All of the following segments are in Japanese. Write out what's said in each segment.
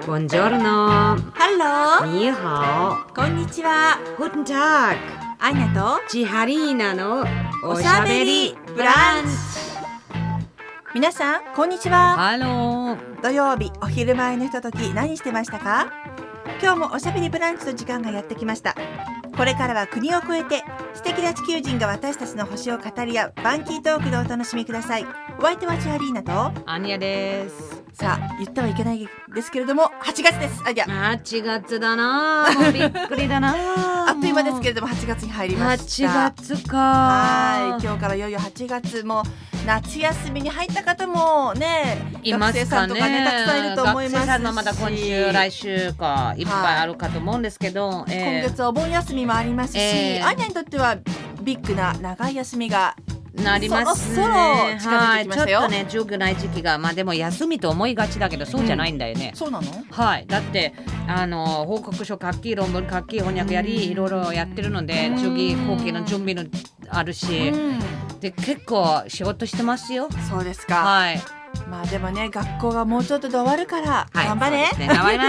Buongiorno. Hallo. Ni hao. こんにちは。 Guten Tag. アーニャとチハリーナのおしゃべりブランチ。皆さんこんにちは。 ハロー。 土曜日お昼前のひととき何してましたか？今日もおしゃべりブランチの時間がやってきました。これからは国を越えて素敵な地球人が私たちの星を語り合うバンキートークでお楽しみください。お相手はチハリーナとアニャです。 さあ言ってはいけないですけれども8月です。 8月だな。もうびっくりだな。 あっという間ですけれども8月に入りました。 8月か。 はい、今日からいよいよ8月も夏休みに入った方もね、 いますかね。 学生さんとかねたくさんいると思いますし、 学生さんのまだ今週来週かいっぱいあるかと思うんですけど、 今月はお盆休みもありますし、アニャにとってはビッグな長い休みがなりますね。 そろそろ近づいてきましたよ。 ちょっとね、授業ない時期が、まあでも休みと思いがちだけど、そうじゃないんだよね。 そうなの？ はい。だって報告書書き、論文書き、翻訳やり、いろいろやってるので、授業後期の準備のあるし、で結構仕事してますよ。 そうですか。 はい。 まあでもね、学校がもうちょっとで終わるから、 はい、 頑張れ。 そうですね、頑張ります。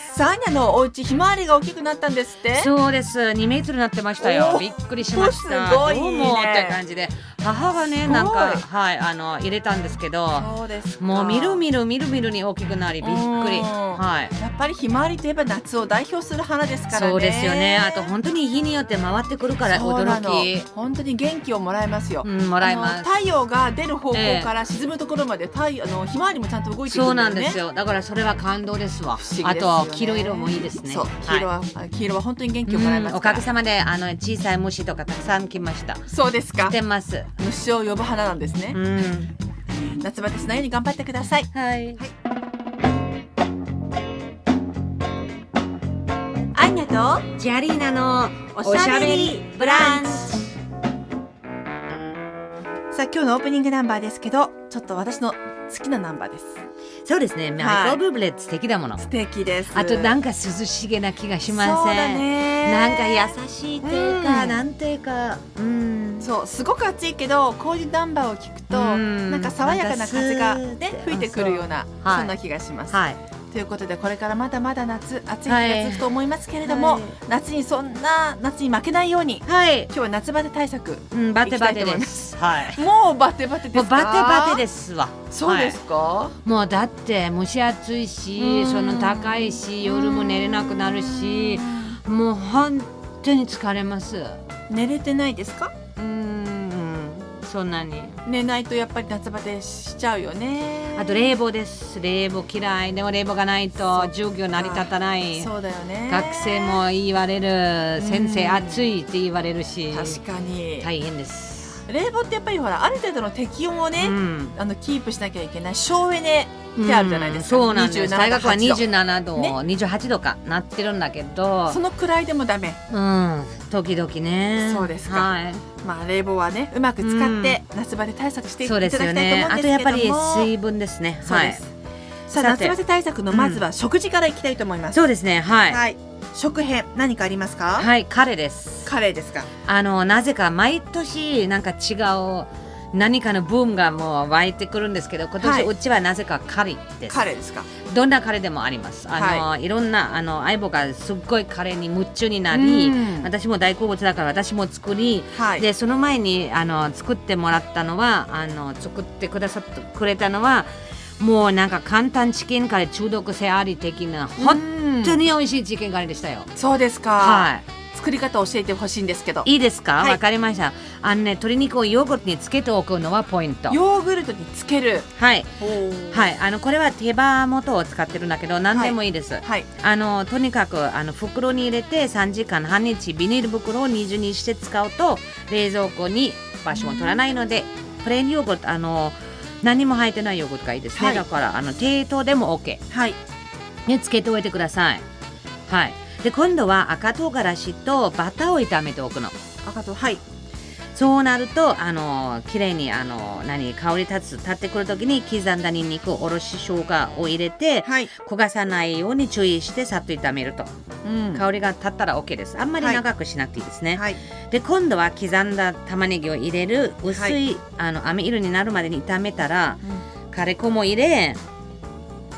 さあ、アニャのお家ひまわりが大きくなったんですって？ そうです。2メートルになってましたよ。びっくりしました。 すごいね。 どうもって感じで、母がねなんか入れたんですけど、 そうですか。 もうみるみるに大きくなりびっくり。はい。 やっぱりひまわりといえば夏を代表する花ですからね。 そうですよね。あと本当に日によって回ってくるから驚き。 本当に元気をもらえますよ。 もらえます。 太陽が出る方向から沈むところまでひまわりもちゃんと動いていくんだよね。 そうなんですよ。だからそれは感動ですわ。 不思議ですよね。 あと黄色色もいいですね。 そう、黄色は本当に元気をもらえますから。 おかげさまで小さい虫とかたくさん来ました。 そうですか。 来てます。 虫を呼ぶ花なんですね。夏バテしないように頑張ってください。 はい。 アンニャとチハリーナのおしゃべりブランチ。さあ今日のオープニングナンバーですけど、ちょっと私の好きなナンバーです。 そうですね。マイケル・ブブレ素敵だもの。 素敵です。 あとなんか涼しげな気がしません？ そうだね。 なんか優しいというか、なんていうか、 そうすごく暑いけどこういうナンバーを聞くと、なんか爽やかな風がね吹いてくるようなそんな気がします。はい。ということでこれからまだまだ暑い日が続くと思いますけれども、夏に負けないように、今日は夏バテ対策バテバテです。はい。 もうバテバテですか？ もうバテバテですわ。 そうですか？ もうだって蒸し暑いし、その高いし、夜も寝れなくなるし、もう本当に疲れます。 寝れてないですか？ そんなに寝ないとやっぱり夏バテしちゃうよね。 あと冷房です。冷房嫌い。でも冷房がないと授業成り立たない。 そうだよね。 学生も言われる。先生暑いって言われるし、 確かに大変です。 冷房ってやっぱりほらある程度の適温をね、キープしなきゃいけない省エネってあるじゃないですか。 そうなんです。大学は27度、28度かなってるんだけど、 そのくらいでもダメ。 時々ね。 そうですか。はい。まあ冷房はねうまく使って夏バテ対策していただきたいと思うんですけども、 あとやっぱり水分ですね。 そうです。さあ夏バテ対策のまずは食事からいきたいと思います。 そうですね。はい。 食編何かありますか？ はい、カレーです。 カレーですか？ なぜか毎年なんか違う何かのブームがもう湧いてくるんですけど、今年うちはなぜかカレーです。 カレーですか？どんなカレーでもあります。いろんな相棒がすっごいカレーに夢中になり、私も大好物だから私も作り、でその前に作ってもらったのは作ってくださってくれたのはもうなんか簡単チキンカレー中毒性あり的な本当に美味しいチキンカレーでしたよ。 そうですか。はい。作り方を教えてほしいんですけど。 いいですか？わかりました。鶏肉をヨーグルトにつけておくのはポイント。 ヨーグルトにつける。 はい。はい。これは手羽元を使ってるんだけど何でもいいです。はい。とにかく袋に入れて3時間半日ビニール袋を二重にして使うと冷蔵庫に場所も取らないので、プレーンヨーグルト何も入ってないヨーグルトがいいですね。だから低糖でも OK。はい。ね、つけておいてください。はい。で今度は赤唐辛子とバターを炒めておくの。 赤唐、はい。 そうなるときれいに香り立ってくるときに刻んだニンニクおろし生姜を入れて、焦がさないように注意してさっと炒めると、香りが立ったら OK です。あんまり長くしなくていいですね。で今度は刻んだ玉ねぎを入れる薄い、飴色になるまでに炒めたら、カレー粉も入れ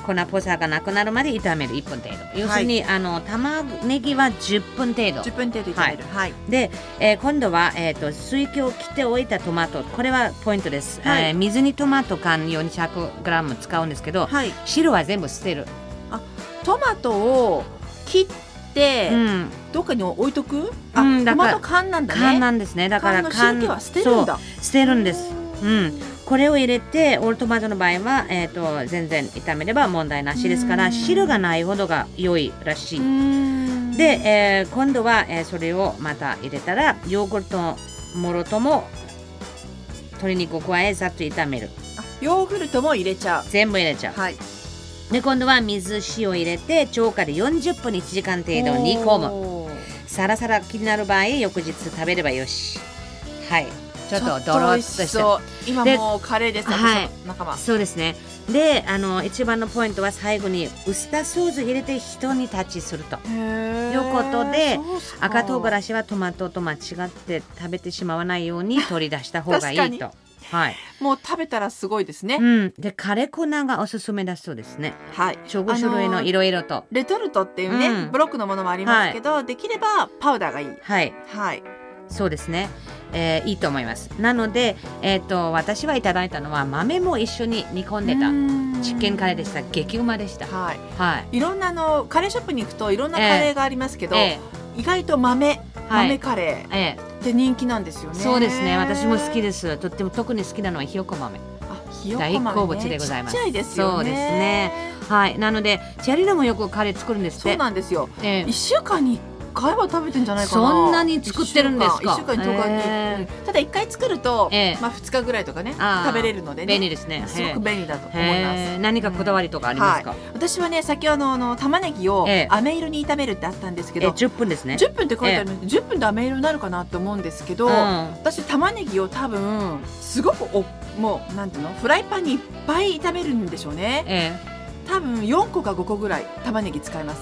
粉っぽさがなくなるまで炒める1分程度。要するに、玉ねぎは10分程度。 10分程度炒める。はい。 で、今度は、水気を切っておいたトマト。これはポイントです。水煮トマト缶 400g 使うんですけど、汁は全部捨てる。 トマトを切ってどっかに置いとく？トマト缶なんだね。 缶なんですね。だから缶の汁気は捨てるんだ。 捨てるんです。これを入れて、オールトマトの場合は、全然炒めれば問題なしですから、汁がないほどが良いらしい。で、今度は、それをまた入れたら、ヨーグルトもろとも鶏肉を加えざっと炒める。 ヨーグルトも入れちゃう。 全部入れちゃう。で、今度は水塩入れて超過で40分1時間程度煮込む。サラサラ気になる場合、翌日食べればよし。はい。ちょっとドロッとして。 今もうカレーです。仲間。 そうですね。で、一番のポイントは最後にウスターソース入れて一煮立ちするということで、赤唐辛子はトマトと間違って食べてしまわないように取り出した方がいいと。 もう食べたらすごいですね。 で、カレー粉がおすすめだそうですね。 種類のいろいろと。 レトルトっていうね、ブロックのものもありますけど、できればパウダーがいい。 そうですね。いいと思います。なので、私はいただいたのは豆も一緒に煮込んでたチキンカレーでした。激うまでした。 いろんなカレーショップに行くといろんなカレーがありますけど、意外と豆カレーって人気なんですよね。 そうですね。私も好きです。とっても特に好きなのはひよこ豆。大好物でございます。 ちっちゃいですよね。 そうですね。なのでチャリラもよくカレー作るんですって。 そうなんですよ。1週間に1回は食べてんじゃないかな。 そんなに作ってるんですか。 1週間に10日に。ただ1回作ると、2日ぐらいとかね食べれるのでね。 便利ですね。 すごく便利だと思います。 何かこだわりとかありますか？ 私はね、先ほど玉ねぎを飴色に炒めるってあったんですけど、 10分ですね。 10分って書いてあるので、10分で飴色になるかなと思うんですけど、私玉ねぎを多分すごくもうなんていうの、フライパンにいっぱい炒めるんでしょうね。多分4個か5個ぐらい玉ねぎ使います。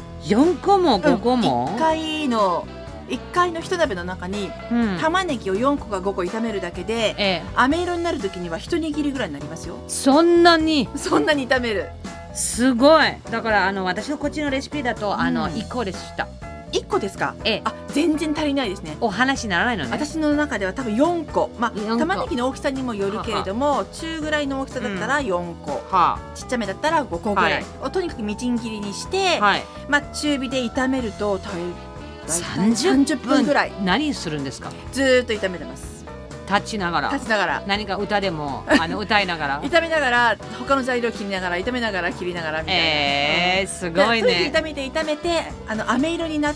4個も5個も 1回の一鍋の中に玉ねぎを4個か5個炒めるだけで、飴色になる時には一握りぐらいになりますよ。 そんなに炒める。 すごい。だから私のこっちのレシピだと1個でした。 1個ですか？全然足りないですね。 お話にならないのね。 私の中では多分4個。玉ねぎの大きさにもよるけれども、中ぐらいの大きさだったら4個、ちっちゃめだったら5個ぐらいをとにかくみじん切りにして、中火で炒めると30分ぐらい。 何するんですか？ ずーっと炒めてます。 立ちながら何か歌でも歌いながら炒めながら他の材料切りながら炒めながら切りながらみたいな。 すごいね。 炒めて飴色になって、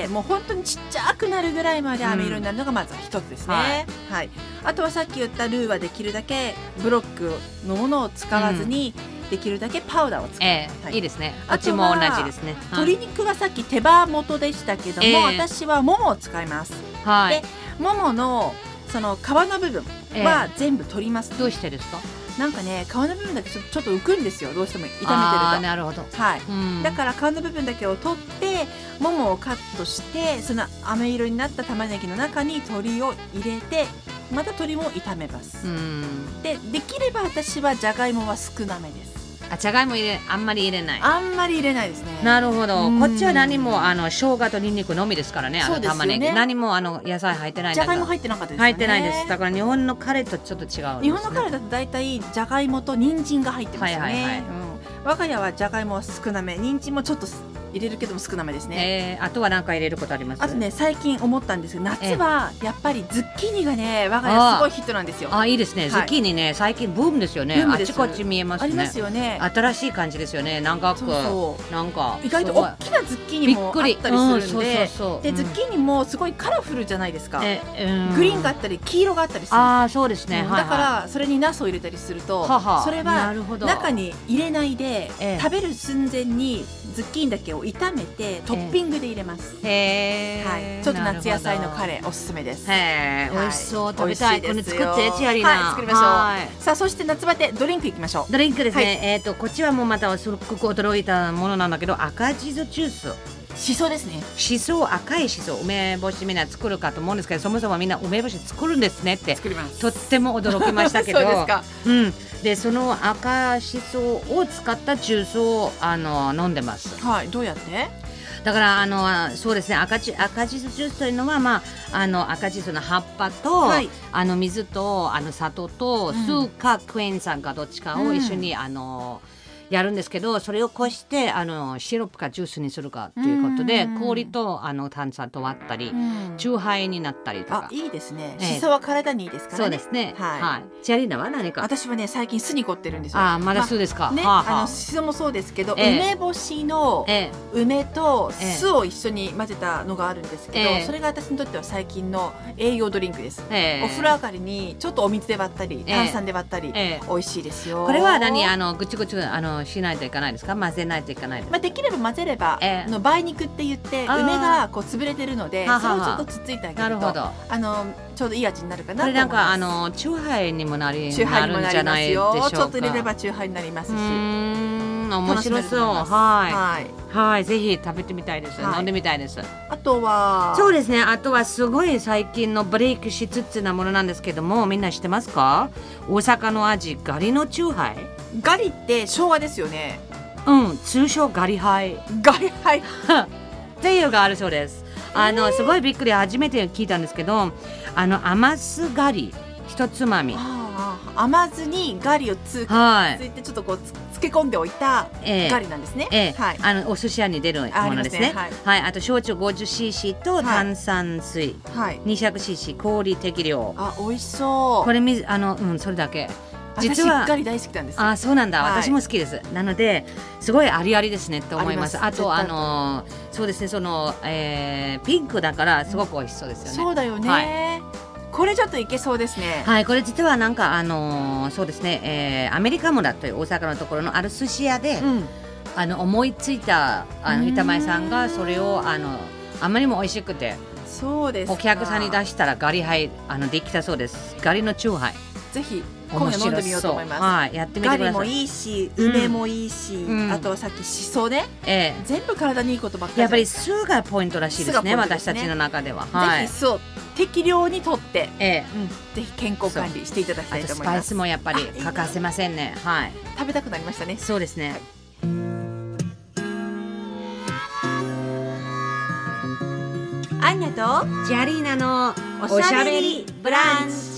もう本当にちっちゃくなるぐらいまで飴色になるのがまず一つですね。あとはさっき言ったルーはできるだけブロックのものを使わずに、できるだけパウダーを使う。 いいですね。あっちも同じですね。 鶏肉はさっき手羽元でしたけども、私はももを使います。で、もものその皮の部分は全部取ります。 どうしてですか？ なんかね、皮の部分だけちょっと浮くんですよ。どうしても炒めてると。 なるほど。 だから皮の部分だけを取ってももをカットして、その飴色になった玉ねぎの中に鶏を入れて、また鶏も炒めます。できれば私はじゃがいもは少なめです。 じゃがいもあんまり入れない。 あんまり入れないですね。 なるほど。こっちは何も生姜とニンニクのみですからね。玉ねぎ何も野菜入ってない。 じゃがいも入ってなかったですよね。 入ってないです。だから日本のカレーとちょっと違うんですね。 日本のカレーだと大体じゃがいもと人参が入ってますよね。我が家はじゃがいもは少なめ、人参もちょっと入れるけども少なめですね。 あとは何か入れることあります？ あとね、最近思ったんですけど、夏はやっぱりズッキーニがね、我が家すごいヒットなんですよ。 いいですね。ズッキーニね、最近ブームですよね。あちこち見えますね。 ありますよね。 新しい感じですよね。なんか意外と大きなズッキーニもあったりするんで、でズッキーニもすごいカラフルじゃないですか。グリーンがあったり黄色があったりする。 そうですね。 だからそれにナスを入れたりすると、それは中に入れないで食べる寸前にズッキーニだけを炒めてトッピングで入れます。ちょっと夏野菜のカレーおすすめです。 美味しそう。食べたい。これ作ってチアリーナ。 作りましょう。さあ、そして夏バテドリンクいきましょう。 ドリンクですね。こっちはもうまたすごく驚いたものなんだけど、赤じそジュース。 しそですね。 しそ、赤いしそ、梅干しみんな作るかと思うんですけど、そもそもみんな梅干し作るんですねってとっても驚きましたけど。そうですか。 でその赤しそを使ったジュースを飲んでます。 はい、どうやって？ だからそうですね、赤しそジュースというのは、まあ、赤しその葉っぱと、はい、水と砂糖と、酢かクエン酸かどっちかを一緒に、やるんですけど、それをこしてシロップかジュースにするかということで、氷と炭酸と割ったり、チューハイになったりとか。 いいですね。しそは体にいいですからね。 そうですね。はい。チャリーナは何か？ 私はね、最近酢に凝ってるんですよ。 まだ酢ですか。 ね、しそもそうですけど、梅干しの梅と酢を一緒に混ぜたのがあるんですけど、それが私にとっては最近の栄養ドリンクです。お風呂上がりにちょっとお水で割ったり、炭酸で割ったり、美味しいですよ。 これはぐちぐちしないといけないですか？混ぜないといけないですか？ できれば混ぜれば、梅肉って言って梅がこう潰れてるので、それをちょっとつっついてあげるとちょうどいい味になるかなと思います。これなんかチューハイにもなるんじゃないでしょうか。 ちょっと入れればチューハイになりますし、 面白そう。はい、ぜひ食べてみたいです。飲んでみたいです。 あとはそうですね。あとはすごい最近のブレイクしつつなものなんですけども、みんな知ってますか？大阪の味ガリのチューハイ。 ガリって昭和ですよね。 通称ガリハイ。 ガリハイっていうのがあるそうです。すごいびっくり、初めて聞いたんですけど、甘酢ガリ一つまみ。 甘酢にガリをついてちょっとこう漬け込んでおいたガリなんですね。 お寿司屋に出るものですね。はい、あと焼酎 50cc と炭酸水 200cc 氷適量。 美味しそう。 これそれだけ。 実はガリ大好きなんです。 そうなんだ。私も好きです。なのですごいありありですねって思います。あとそうですね、ピンクだからすごく美味しそうですよね。 そうだよね。これちょっといけそうですね。 はい、これ実はなんかそうですね、アメリカ村という大阪のところのある寿司屋で、思いついた板前さんがそれをあまりにも美味しくて、 そうですか、 お客さんに出したらガリハイできたそうです。ガリのチューハイ。 ぜひ今夜飲んでみようと思います。 はい、やってみてください。 ガリもいいし、梅もいいし、あとはさっきしそね、全部体にいいことばっかり。 やっぱり酢がポイントらしいですね、私たちの中では。 ぜひ酢を適量にとって、ぜひ健康管理していただきたいと思います。 あとスパイスもやっぱり欠かせませんね。はい。 食べたくなりましたね。 そうですね。 アンニャとジャリーナのおしゃべりブランチ。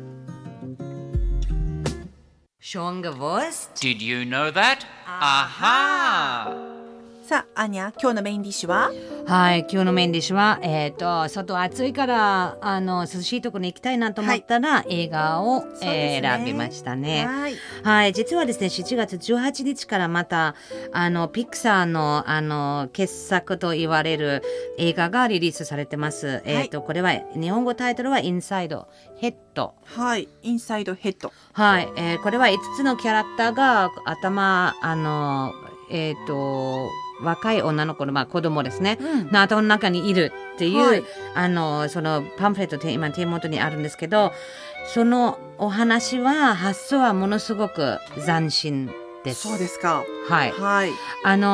Schon gewusst? Did you know that? Aha! さあ、アニャ、今日のメインディッシュは？ はい、今日のメインディッシュは、外暑いから涼しいところに行きたいなと思ったら、映画を、選びましたね。はい、実はですね、7月18日からまたピクサーの傑作と言われる映画がリリースされてます。これは日本語タイトルはインサイドヘッド。 はい、インサイドヘッド。 はい、これは5つのキャラクターが若い女の子の、子供ですね、の頭の中にいるっていう、そのパンフレットって今手元にあるんですけど、そのお話は発想はものすごく斬新です。 そうですか。 はい。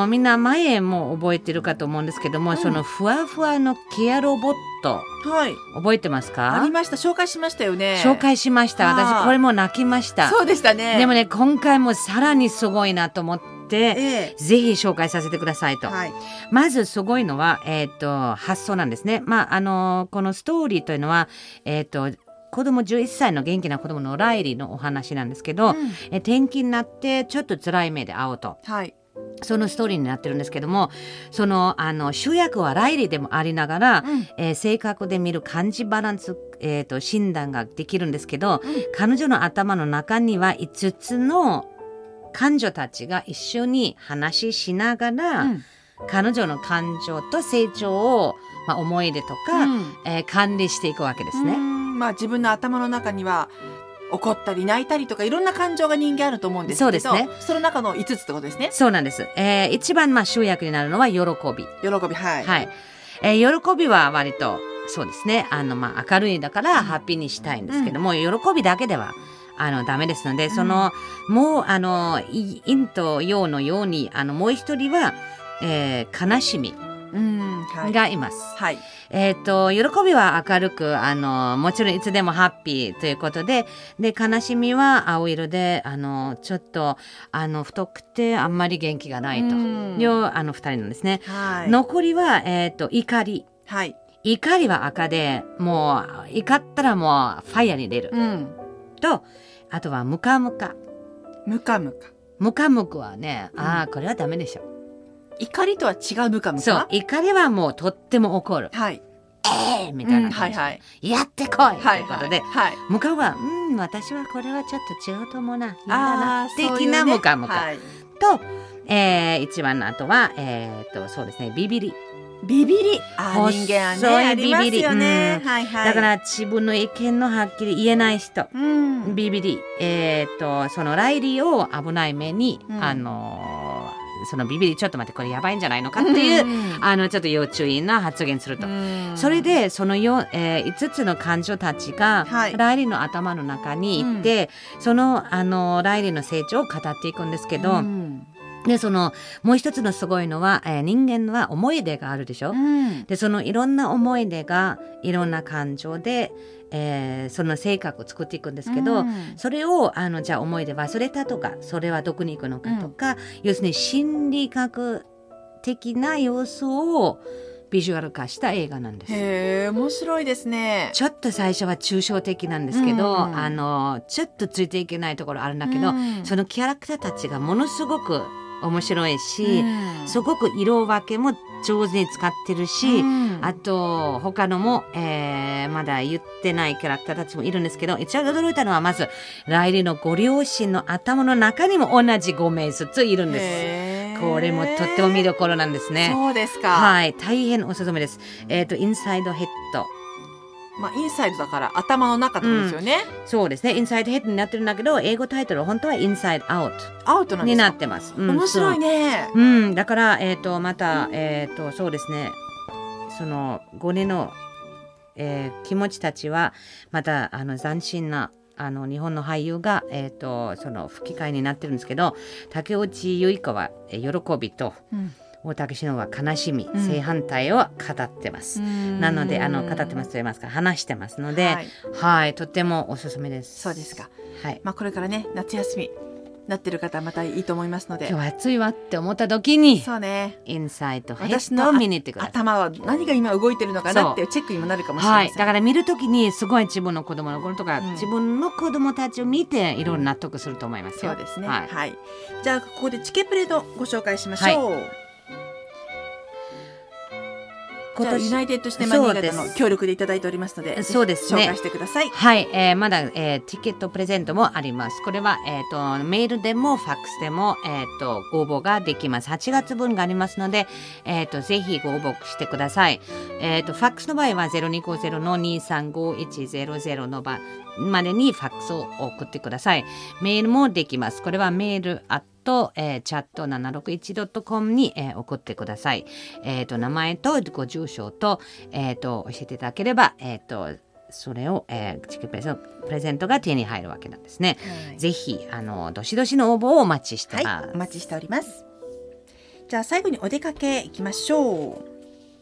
みんな前も覚えてるかと思うんですけども、そのふわふわのケアロボット、覚えてますか？ ありました。紹介しましたよね。 紹介しました。私これも泣きました。 そうでしたね。 でもね、今回もさらにすごいなと思って、ぜひ紹介させてくださいと。まずすごいのは、発想なんですね。このストーリーというのは、子供11歳の元気な子供のライリーのお話なんですけど、転勤になってちょっと辛い目で会うと。そのストーリーになってるんですけども、その主役はライリーでもありながら、性格で見る感じバランス、診断ができるんですけど、彼女の頭の中には5つの彼女たちが一緒に話しながら、彼女の感情と成長を、思い出とか、管理していくわけですね。 自分の頭の中には怒ったり泣いたりとかいろんな感情が人間あると思うんですけど、そうですね、その中の5つってことですね。 そうなんです。一番主役になるのは喜び。喜びは割とそうですね、明るいだからハッピーにしたいんですけども、喜びだけではダメですので、もう陰と陽のようにもう一人は、悲しみがいます。 はい。 喜びは明るく、もちろんいつでもハッピーということで、悲しみは青色で、ちょっと、太くてあんまり元気がないという、二人なんですね。 はい。 残りは、怒り。 はい。 怒りは赤で、もう、怒ったらもう、ファイヤーに出る。と、あとは、ムカムカ。 ムカムカ。 ムカムカはね、これはダメでしょ。 怒りとは違うムカムカ。 そう、怒りはもうとっても怒る。 はい。 みたいな感じで、やってこいということで、ムカムカは、私はこれはちょっと違うと思うな。嫌だな。的なムカムカ。と、一番の後は、そうですね、ビビり。 ビビり。人間はね、ありますよね。 だから自分の意見のはっきり言えない人。ビビり。そのライリーを危ない目に、そのビビり、ちょっと待って、これやばいんじゃないのかっていう、ちょっと要注意な発言すると。それで、その5つの感情たちが、ライリーの頭の中にいて、その、ライリーの成長を語っていくんですけど、で、もう一つのすごいのは、人間は思い出があるでしょ、で、そのいろんな思い出が、いろんな感情で、その性格を作っていくんですけど、それをじゃあ思い出忘れたとか、それはどこに行くのかとか、要するに心理学的な要素をビジュアル化した映画なんです。 へー、面白いですね。 ちょっと最初は抽象的なんですけど、ちょっとついていけないところあるんだけど、そのキャラクターたちがものすごく面白いし、すごく色分けも上手に使ってるし、あと他のも、まだ言ってないキャラクターたちもいるんですけど、一番驚いたのはまずライリーのご両親の頭の中にも同じ5名ずついるんです。これもとっても見どころなんですね。 そうですか。 はい、大変おすすめです。インサイドヘッド。 インサイドだから頭の中ってことですよね。 そうですね。インサイドヘッドになってるんだけど、英語タイトルは本当はインサイドアウト。 アウトなんですか？ になってます。 面白いね。 だから、また、そうですね。その5人の、気持ちたちは、また、斬新な、日本の俳優が、その吹き替えになってるんですけど、竹内結子は、喜びと、大竹しのは悲しみ、正反対を語ってます。なので、語ってますと言いますか、話してますので、はい、とってもおすすめです。 そうですか。 はい。 これからね、夏休みなってる方はまたいいと思いますので。 今日暑いわって思った時に、 そうね。 インサイドヘッドを見に行ってください。 頭は何が今動いてるのかなっていうチェックにもなるかもしれません。はい。 だから見る時にすごい自分の子供の頃とか、自分の子供たちを見ていろいろ納得すると思いますよ。 そうですね。はい。じゃあここでチケプレのご紹介しましょう。じゃあユナイテッドシネマ新潟の協力でいただいておりますので、 そうですね、 紹介してください。 はい、まだ、ティケットプレゼントもあります。これは、メールでもファックスでも、ご応募ができます。8月分がありますので、ぜひご応募してください。ファックスの場合は 0250-235-100 の場までにファックスを送ってください。メールもできます。これはメールchat761.com に、送ってください。名前とご住所と、教えていただければ、それを、チケプレゼントが手に入るわけなんですね。ぜひどしどしの応募をお待ちしてます。 はい、お待ちしております。じゃあ最後にお出かけいきましょう。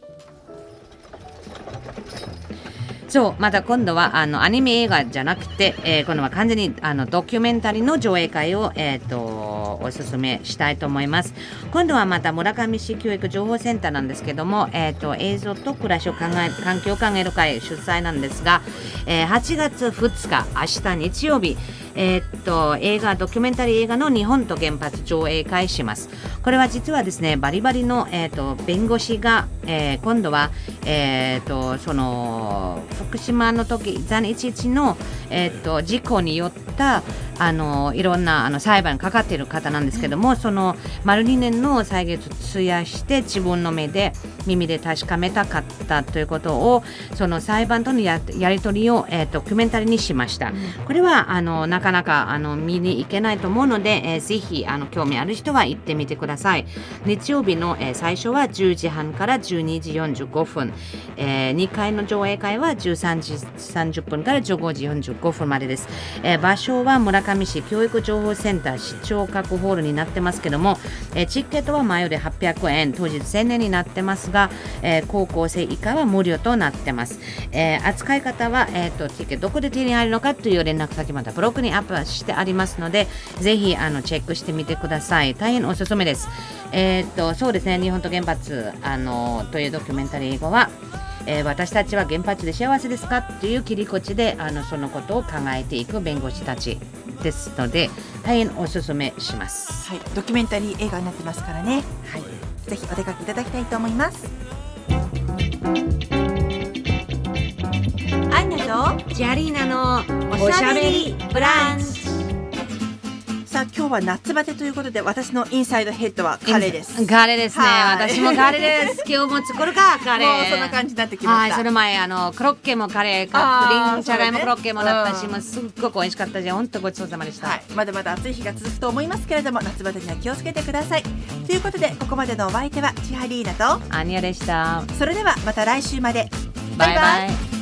そう、また今度はアニメ映画じゃなくて、今度は完全にドキュメンタリーの上映会を、おすすめしたいと思います。今度はまた村上市教育情報センターなんですけども、映像と暮らしを環境を考える会主催なんですが、8月2日明日日曜日、映画ドキュメンタリー映画の日本と原発上映会します。これは実はですね、バリバリの、弁護士が、今度は、その福島の時311の、事故によったいろんな裁判にかかっている方なんですけども、その丸2年の歳月を費やして自分の目で耳で確かめたかったということを、その裁判とのやり取りを、ドキュメンタリーにしました。これは中かなか見に行けないと思うので、ぜひ興味ある人は行ってみてください。日曜日の、最初は10時半から12時45分、2回の上映会は13時30分から15時45分までです。場所は村上市教育情報センター視聴覚ホールになってますけども、チケットは前より800円、当日1000円になってますが、高校生以下は無料となってます。扱い方は、チケットどこで手に入るのかという連絡先またブログにアップしてありますので、ぜひチェックしてみてください。大変おすすめです。そうですね、日本と原発というドキュメンタリー英語は、私たちは原発で幸せですかという切り口でそのことを考えていく弁護士たちですので、大変おすすめします。 はい、ドキュメンタリー映画になってますからね、はい、ぜひお出かけいただきたいと思います。アンナとジャリーナのおしゃべりブランチ。 さあ今日は夏バテということで、私のインサイドヘッドはカレーです。 カレーですね。私もカレーです。今日も作るかカレー。 もうそんな感じになってきました。 はい、その前クロッケもカレーかプリンじゃがいもクロッケもだったし、もうすっごく美味しかったし、本当ごちそうさまでした。 はい、まだまだ暑い日が続くと思いますけれども、夏バテには気をつけてください。ということで、ここまでのお相手は千葉リーナとアニヤでした。 それではまた来週まで。 バイバイ。